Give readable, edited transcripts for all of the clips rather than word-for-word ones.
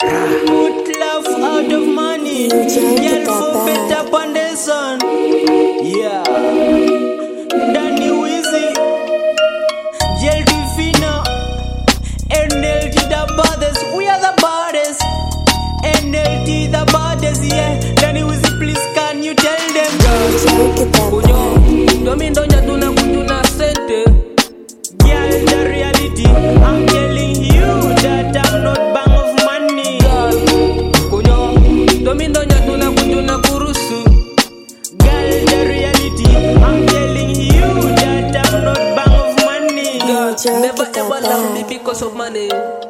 Put love out of money. Girl for better foundation. Yeah. Danny Weezy, Jel Fino, NLT the baddest. We are the baddest. NLT the baddest, yeah. Danny Weezy, please can you tell them? Kunyo, domindonya tuna sente. Girl, the reality, I'm telling you that I'm not bang of money. Girl, kunyo, domindonya tuna kurusu. Girl, the reality, I'm telling you that I'm not bang of money. Girl, never ever love me because of money.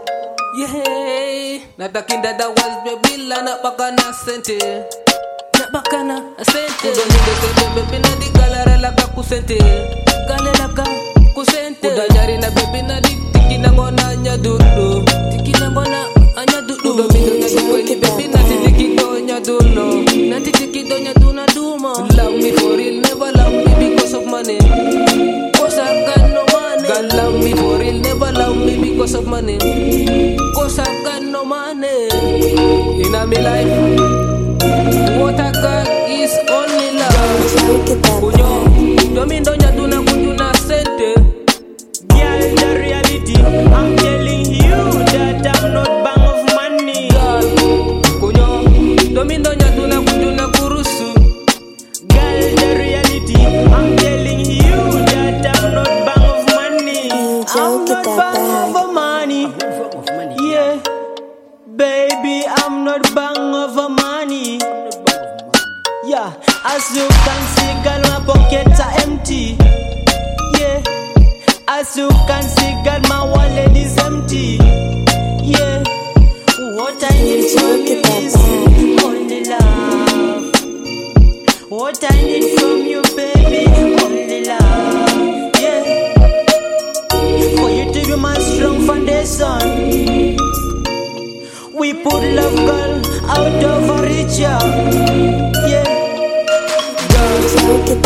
Yeah, natakinda da was baby la na baka na sente. Na baka na sente. Udoninde sente baby na di galera la ka kusente. Galera ka kusente. Udanyari na baby na di tiki na ngona nya dulu. Tiki na ngona anya dulu. Udominde na di kweni baby na di tiki donya dulu. Na di tiki donya duna duma. Love me for real, never love me because of money. Cause I got no money. God love me for real, never love me because of money. Cause I got no money. In my life, what I got is only love. Kunyo, domindonya tuna sente. Girl, the reality, I'm telling you that I'm not bang of money. Girl, kunyo, domindonya tuna kurusu. Girl, the reality, I'm telling you that I'm not bang of money. I'm not bang of money. Yeah, baby, I'm not bang of money. Yeah, as you can see, girl, my pockets are empty. Yeah, as you can see, girl, my wallet is empty. Yeah, what I need from you is only love. What I need from you, baby, only love. Yeah, for you to be my strong foundation. We put love, girl, out of our reach, yeah. Girls,